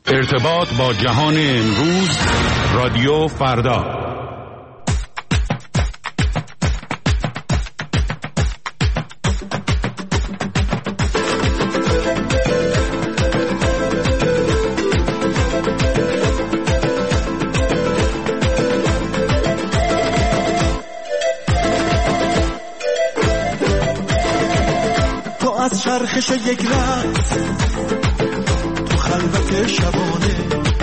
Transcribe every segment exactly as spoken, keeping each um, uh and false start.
ارتباط با جهان امروز، رادیو فردا. تو از چرخش یک رقص تو خلوت شبانه،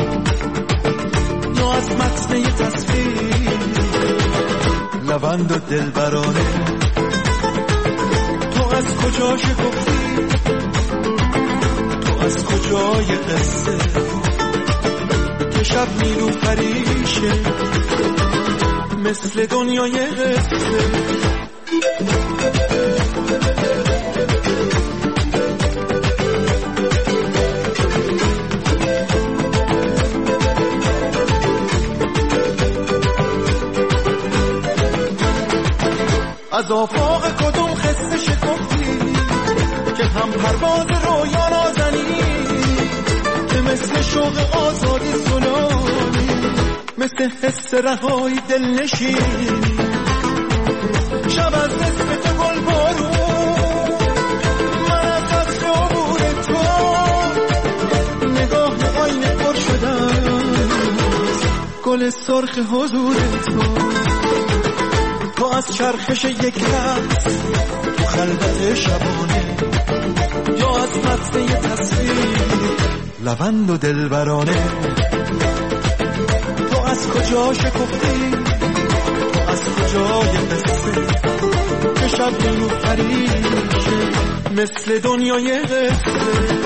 یا از متن یه تصویر لبند و دلبرانه. تو از کجا شکفتی، تو از کجای قصه که شب نیرو فریشه مثل دنیای قصه. از آفاق کدوم خسته شکفتی که هم پرواز رویا نازنی، که مثل شوق آزادی سلانی، مثل حس رهایی دل نشینی. شب از نصف تو گل بارون، من از دست عبور تو، نگاه آینه پر شدم گل سرخ حضور تو. تو از چرخش یک رقص تو خلوت شبانه، یا از متن یه تصویر لبند و دلبرانه. تو از کجا شکفتی، تو از کجای قصه که شب نیرو فریشه مثل دنیای قصه.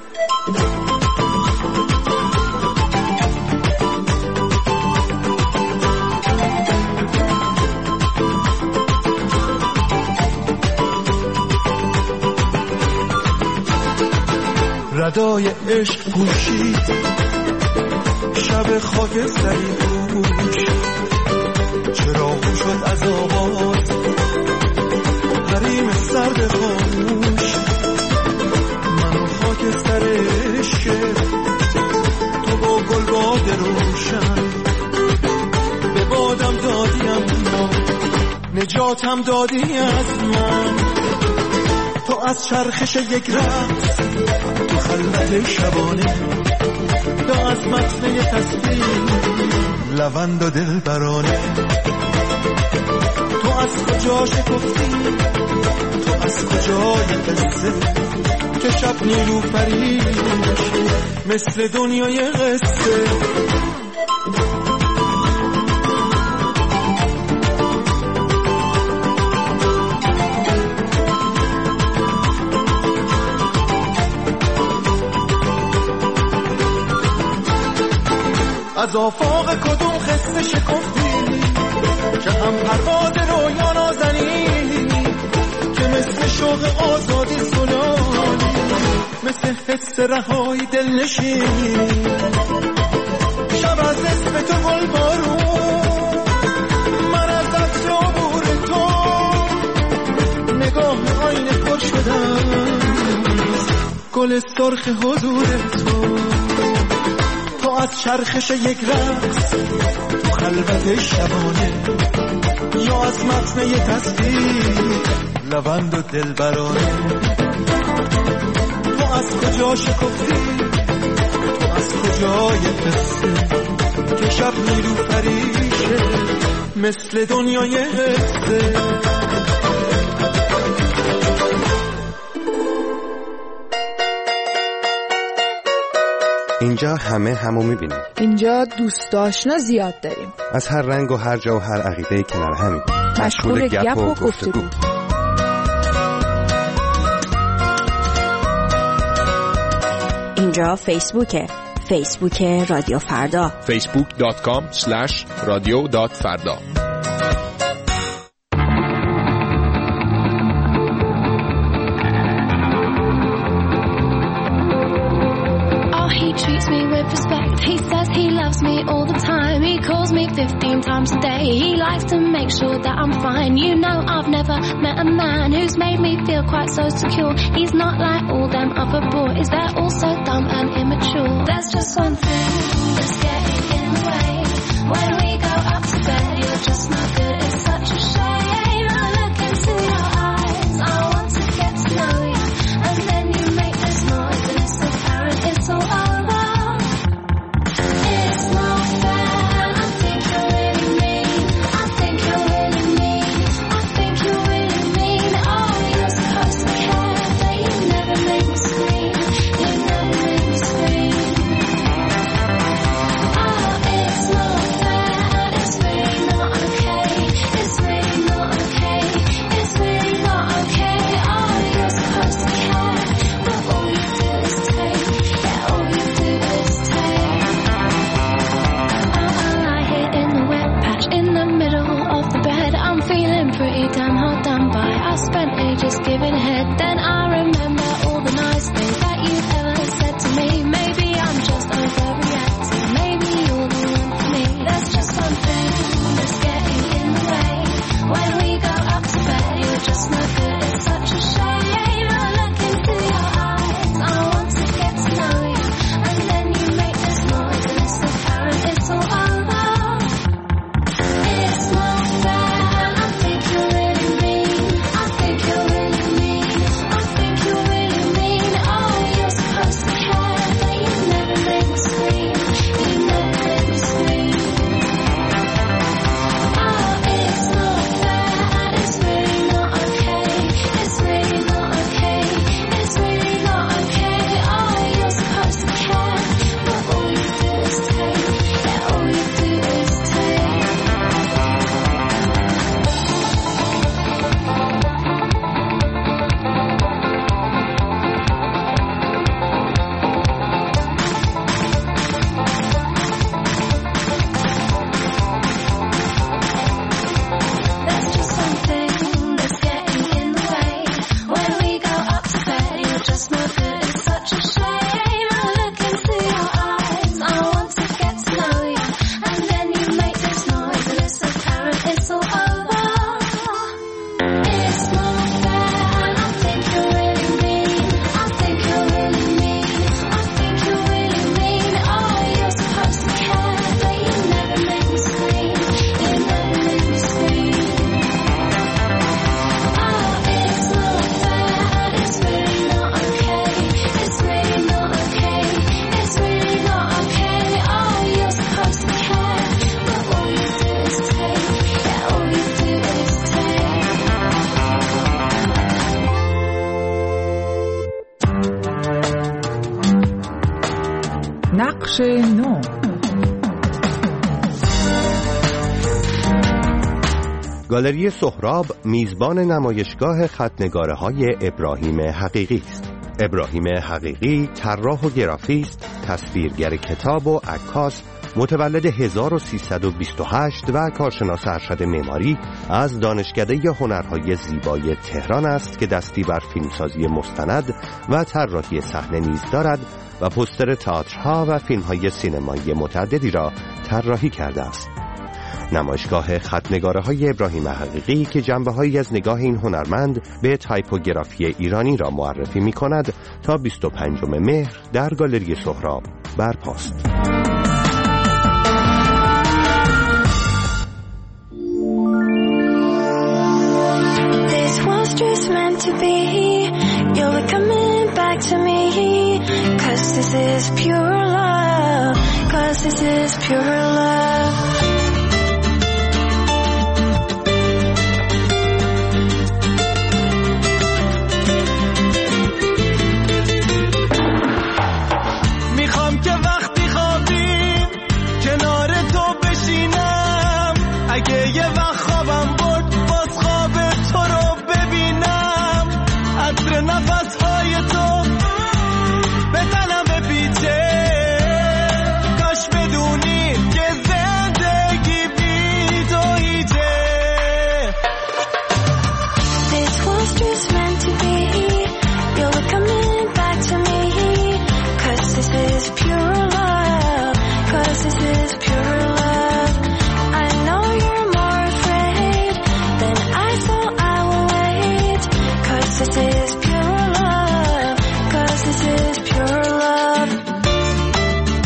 ردای عشق پوشید شب خاک سری پوش، چراغ شد از آواز حریم سرد خاموش. منو خاک سر عشق تو با گل باد روشن، به بادم دادیم ما نجاتم دادی از من. تو از چرخش یک رقص تو خلوت شبانه، یا از متن یه تصویر لبند و دلبرانه. تو از کجا شکفتی، تو از کجای قصه که شب نیرو فریشه مثل دنیای قصه. از آفاق کدوم خسته شکفتی که هم پرواز رویا نازنی، که مثل شوق آزادی سلانی، مثل حس رهایی دل نشینی. شب از اسم تو گل بارون، من از دست عبور تو، نگاه آینه پر شدم گل سرخ حضور تو. تو از چرخش یک رقص تو خلوت شبانه، یا از متن یه تصویر لبند و دلبرانه. تو از کجا شکفتی، تو از کجای قصه که شب نیرو فریشه مثل دنیای قصه. اینجا همه همو میبینیم. اینجا دوست آشنا زیاد داریم. از هر رنگ و هر جا و هر عقیده کنار همیم. مشغول گپ و گفتگو. اینجا فیسبوکه. فیسبوک رادیو فردا. فیسبوک دات کام اسلش رادیو دات فردا. Treats me with respect. He says he loves me all the time. He calls me fifteen times a day. He likes to make sure that I'm fine. You know I've never met a man who's made me feel quite so secure. He's not like all them other boys. They're all so dumb and immature. There's There's just one thing that's getting in the way. When we go up to bed, you're just not good. It's such a shame. I look into your eyes, I want to get to know you, and then you make this noise, and it's apparent it's all over. It's not fair. I think you're really mean. I think you're really mean. I think you're really mean. Oh, you're supposed to care, but you never make me scream. You never make me scream. Oh, it's not fair, and it's really not okay. It's really not okay. It's really not okay. Oh, you're supposed to care, but all you do is take. Yeah, all you do is take. Oh, I lie here in the wet patch in the middle of the bed. I'm feeling pretty damn hard done by. I spent ages giving head, then I remember all the nice things that you've ever said to me. Maybe I'm just overreacting. Maybe you're the one for me. There's just one thing that's getting in the way. When we go up to bed, you're just not good. It's such a shame. I look into your eyes, I want to get to know you, and then you make this noise, and it's apparent it's all over. It's not fair. I think you're really mean. I think you're really mean. I think you're really mean. Oh, you're supposed to care, but you never make me scream. You never make me scream. Oh, it's not fair, and it's really not okay. It's really not okay. It's really not okay. Oh, you're supposed to care, but all you do is take. Yeah, all you do is take. There's just something that's getting in the way. When we go up to bed, you're just no good. It's such a shame. I look into your eyes, I want to get to know you, and then you make this noise, and it's apparent it's all over. It's not fair. I think you're really mean. I think you're really mean. I think you're really mean. Oh, you're supposed to care, but you never make me scream. You never make me scream. Oh, it's not fair, and it's really not okay. It's really not okay. It's really not okay. Oh, you're supposed to care, but all you do is take. Yeah, all you do is take. نقش نو. گالری سهراب میزبان نمایشگاه خط‌نگاره‌های ابراهیم حقیقی است. ابراهیم حقیقی طراح و گرافیست، تصویرگر کتاب و عکاس، متولد هزار و سیصد و بیست و هشت و کارشناس ارشد معماری از دانشکده هنرهای زیبای تهران است که دستی بر فیلمسازی مستند و طراحی صحنه نیز دارد و پوستر تئاترها و فیلم‌های سینمایی متعددی را طراحی کرده است. نمایشگاه خط‌نگاره‌های ابراهیم حقیقی که جنبه‌هایی از نگاه این هنرمند به تایپوگرافی ایرانی را معرفی می‌کند تا بیست و پنجم مهر در گالری سهراب برپاست. This was just meant to be. You're coming back to me. Cause this is pure love. Cause this is pure love. میخوام که وقتی خوابیم کنار تو بشینم، اگه یه وقت خوابم برد باز خواب تو رو ببینم، عطر نفسهای تو به تنم بپیچه، کاش بدونی که زندگی بی تو هیچه. This was just meant to be. You're coming back to me. Cause this is pure love. Cause this is pure love. I know you're more afraid than I thought I would wait. Cause this is pure love. Cause this is pure love.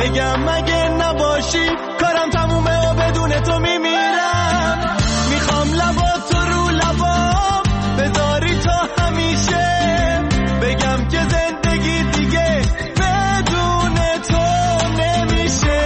بگم مگه نباشی کارم تمومه و بدون تو میمیرم. میخوام لبات تو رو لبام بذاری تا همیشه، بگم که زندگی دیگه بدون تو نمیشه.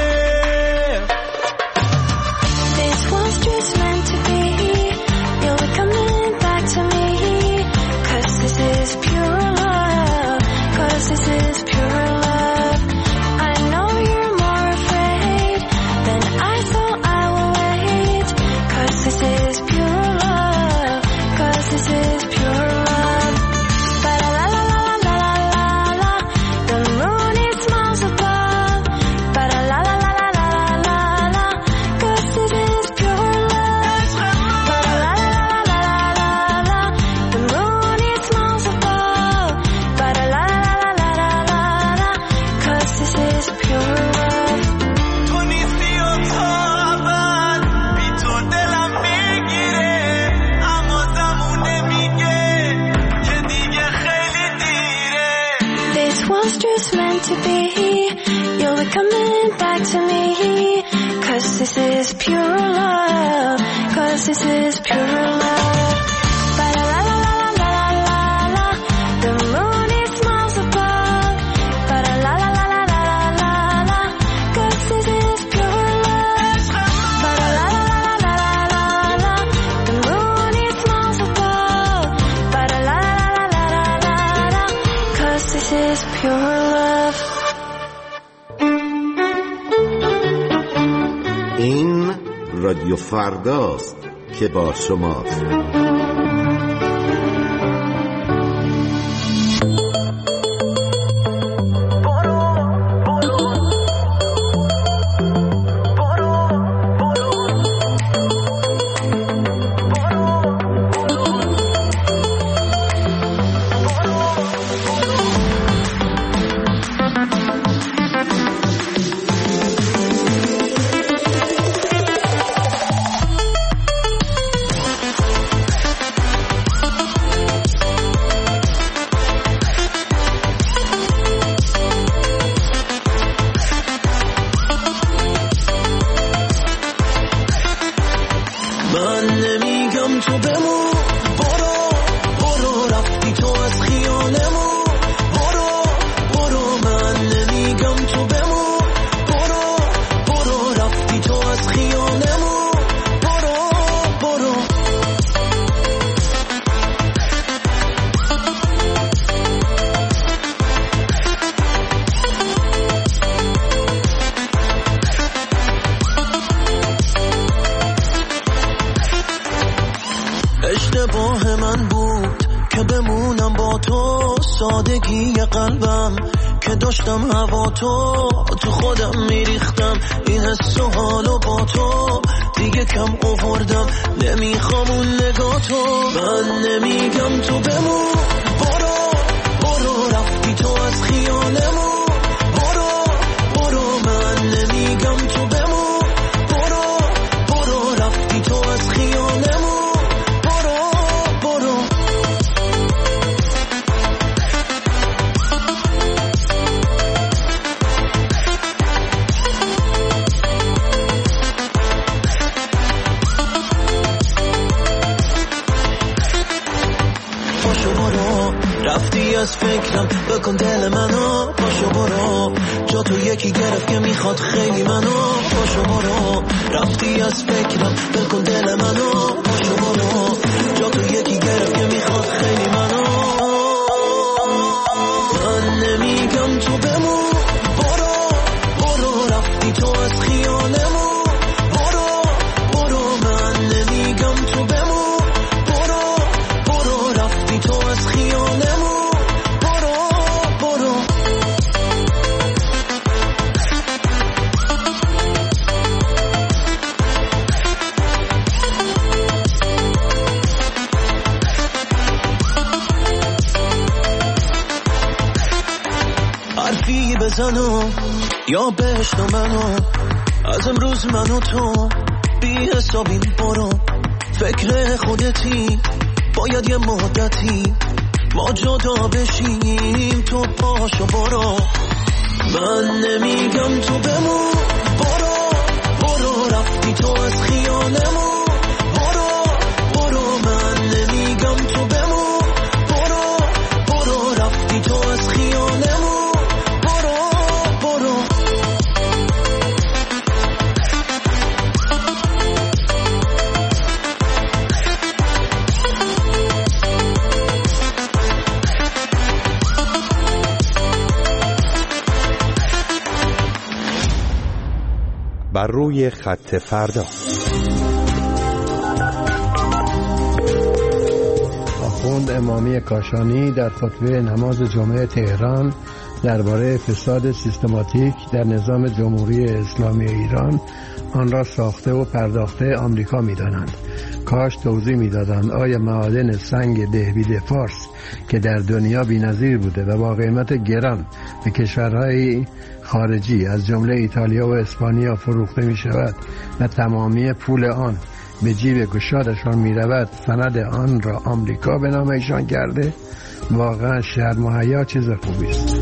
This was just meant to be. You'll be coming back to me. Cause this is pure love. Cause this is pure love. I know you're more afraid than I thought I would wait. Cause this is pure love. Cause this is pure love. Ba la la la la la la la. The moon it smiles above. Ba la la la la la la la. Cause this is pure love. Ba la la la la la la. The moon it smiles above. Ba la la la la la la. Cause this is pure love. تو نیستی و تابت بی تو دلم میگیره، اما زمونه میگه که دیگه خیلی دیره. This was just meant to be. You'll be coming back to me. Cause this is pure love. Cause this is pure love. Ba la la la la la la la. The moon it smiles above. Ba la la la la la la la. Cause this is pure love. Ba la la la la la la. The moon it smiles above. Ba la la la la la. Cause this is pure love. این رادیو فرداست که با شماست. من نمیگم تو بمون، برو برو رفتی تو از خیالمون. برو برو من نمیگم تو بمون، برو برو رفتی تو از خیالمون. برو برو اشتباه من بود که بمونم با تو، سادگی قلبم که داشتم هوا تو تو خودم میریختم، این حس و حالو با تو دیگه کم آوردم، نمیخوام اون نگاه تو. من نمیگم تو بمون، برو برو رفتی تو از خیالمون. برو برو من نمیگم تو بمون، برو برو رفتی تو از خیالمون. رفتی از فکرم بکن دل منو، پاشو برو جا تو یکی گرفت که میخواد خیلی منو. پاشو برو رفتی از فکرم بکن دل منو، پاشو برو جا تو یکی گرفت که میخواد خیلی منو. من نمیگم تو بمون، برو برو رفتی تو از خیالمون. برو برو من نمیگم تو بمون، برو برو رفتی تو از خیالمون. بزنو یا بهشت و منو، از امروز منو تو بی حسابیم. برو فکر خودتی، باید یه مدتی ما جدا بشیم، تو پاشو برو. من نمیگم تو بمون، بر روی خط فردا. آخوند امامی کاشانی در خطبه نماز جمعه تهران درباره فساد سیستماتیک در نظام جمهوری اسلامی ایران آن را ساخته و پرداخته آمریکا می‌دانند. کاش توضیح می‌دادند آیا معادن سنگ دهبید فارس که در دنیا بی‌نظیر بوده و با قیمت گران به کشورهای خارجی از جمله ایتالیا و اسپانیا فروخته می‌شود و تمامی پول آن به جیب گشادشان می‌رود، سند آن را آمریکا به نام ایشان کرده. واقعا شرم و حیا چیز خوبی است.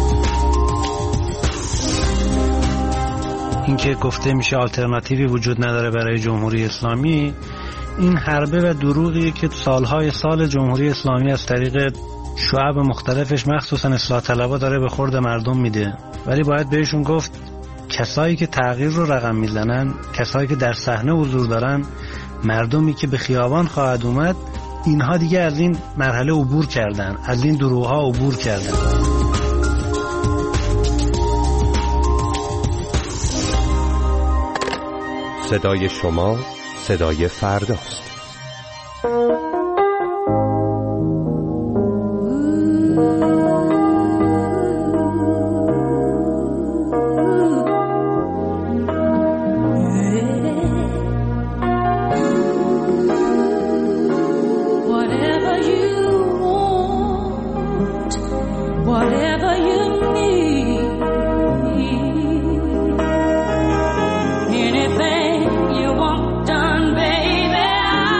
اینکه گفته میشه آلترناتیوی وجود نداره برای جمهوری اسلامی، این حربه و دروغیه که سالهای سال جمهوری اسلامی از طریق شعب مختلفش مخصوصا اصلاح طلبها داره به خورد مردم میده. ولی باید بهشون گفت کسایی که تغییر رو رقم میزنن، کسایی که در صحنه حضور دارن، مردمی که به خیابان خواهد اومد، اینها دیگه از این مرحله عبور کردن، از این دروغ‌ها عبور کردن. صدای شما صدای فرداست. Anything you want done, baby,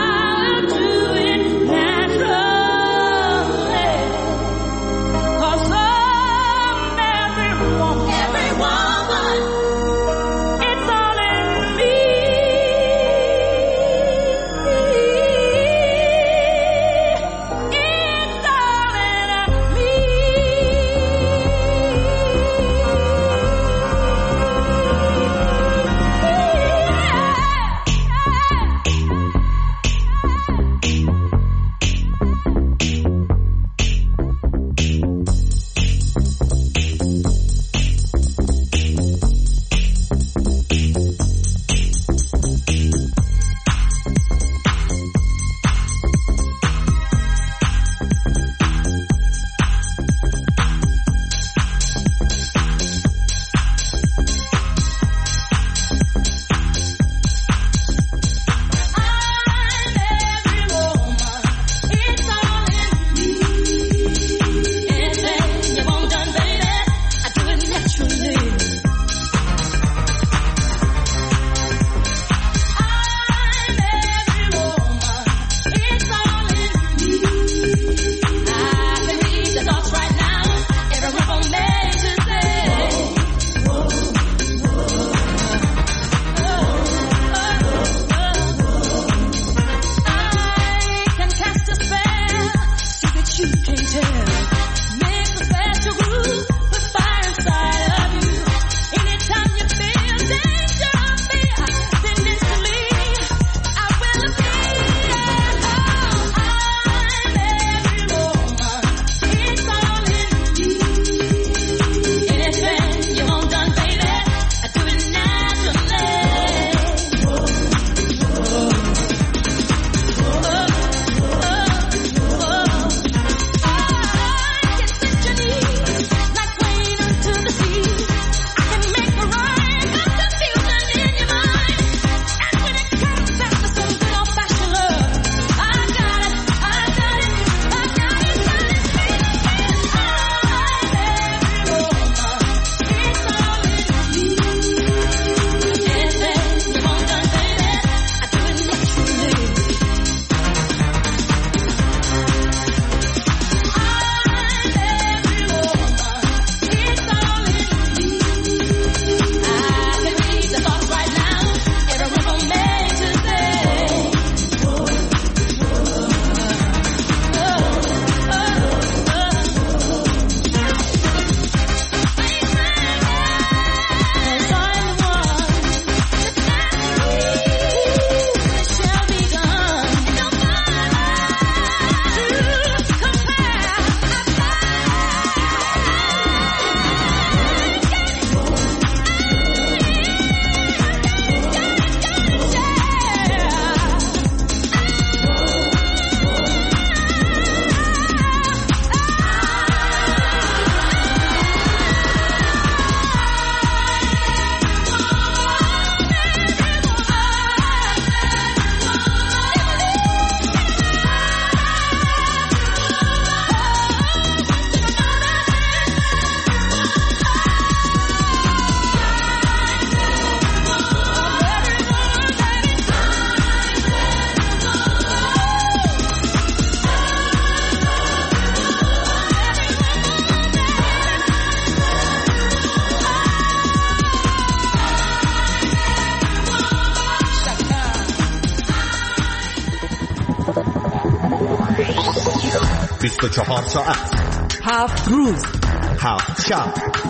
بیست و چهار ساعت، هفت روز، هفت شب،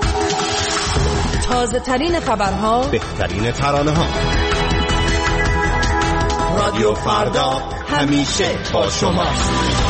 تازه ترین خبرها، بهترین ترانه ها. رادیو فردا همیشه با شماست.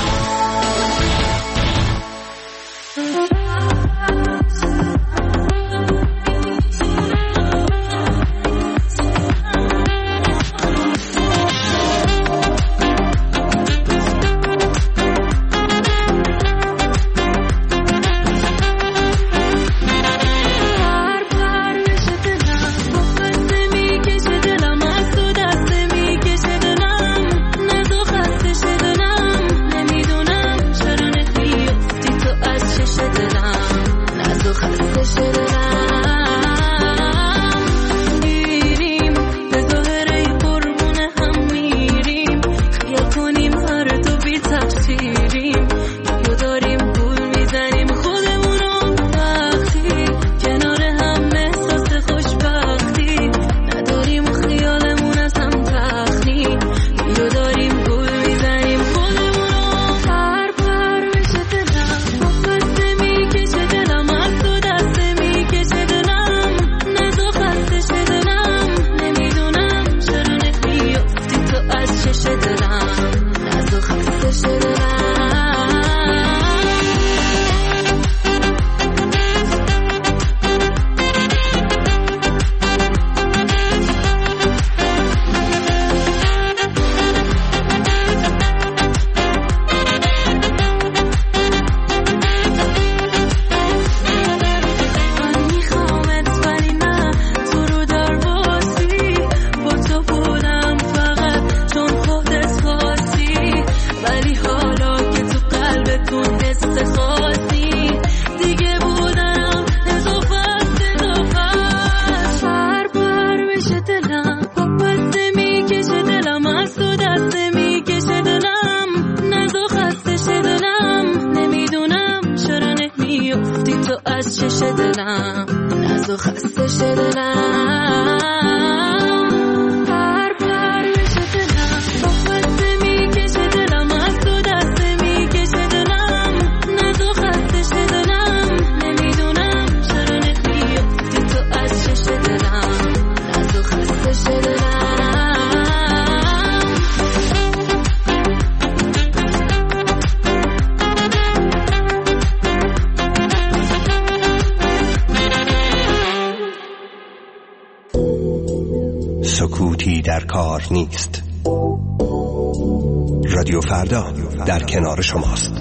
سکوتی در کار نیست. رادیو فردا در کنار شماست.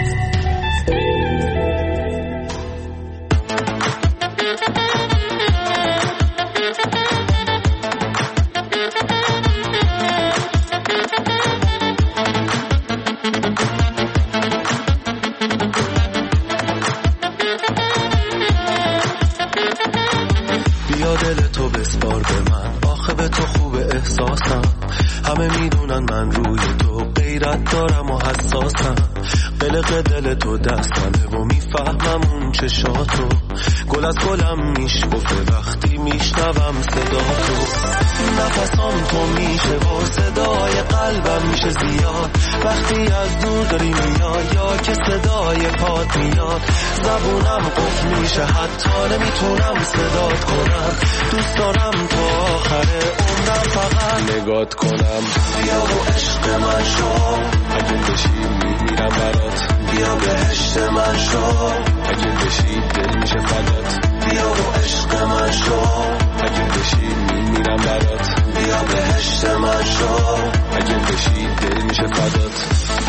بیا دل تو بسپار به من، آخه به تو خوب احساسم. همه میدونن من روی تو غیرت دارم و حساسم. قلق دل تو دستمه و میفهمم اون چشاتو. گل از گلم میشکفه وقتی میشنوم صدا تو. نفسام تو میشه و صدای قلبم میشه زیاد وقتی از دور داری میای یا که صدای پات میاد. زبونم قفل میشه حتی نمیتونم صدات کنم. دوست دارم تو آخر عمرم فقط نگات کنم. بیا و عشق من شو، اگه بشی میمیرم برات. بیا بهشت من شو، اگه بشی دل میشه فدات. بیا و عشق من شو، اگه بشی میمیرم برات. بیا بهشت من شو، اگه بشی دل میشه فدات.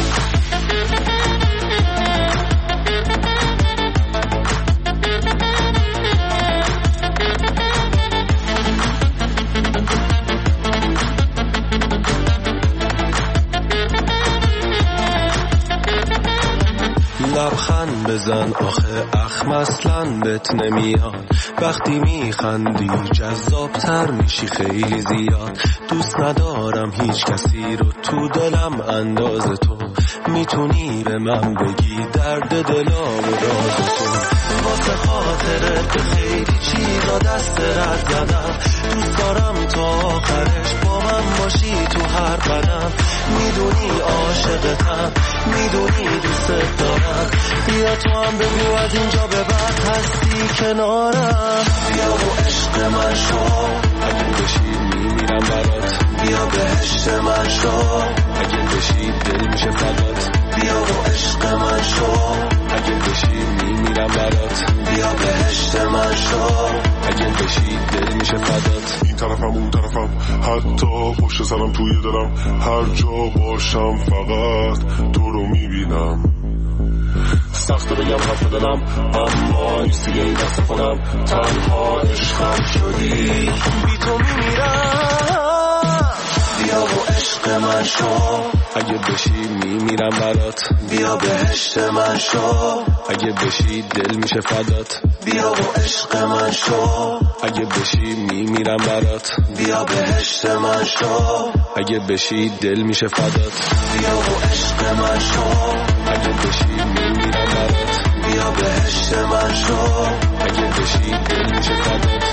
لبخند بزن آخه اخم اصلا بهت نمیاد. وقتی میخندی جذابتر میشی خیلی زیاد. دوست ندارم هیچ کسی رو تو دلم انداز تو. میتونی به من بگی درد دلام و راز تو. واسه خاطرت خیلی چیزا دست رد زدم. دوست دارم تا آخرش با من باشی تو هر قدم. میدونی عاشقتم، میدونی دوست دارم. بعد بیا تو هم بگو از اینجا به بعد هستی کنارم بیا و عشق من شو اگه بشی میمیرم برات بیا بهشت من شو اگه بشی دل میشه فدات بیا و عشق من شو اگه بشی میمیرم برات بیا بهشت من شو اگه بشی دل میشه فدات این طرفم اون طرفم حتی پشت سرم توی دلم هر جا باشم فقط تو رو میبینم سخت بگم حرف دلم اما نیستی این دست خودم تنها عشقم شدی بی تو میمیرم بیا و عشق من شو اگه بشی میمیرم برات بیا بهشت من شو اگه بشی دل میشه فدات بیا و عشق من شو اگه بشی میمیرم برات بیا بهشت من شو اگه بشی دل میشه فدات بیا و عشق من شو اگه بشی میمیرم برات بیا بهشت من شو اگه بشی دل میشه فدات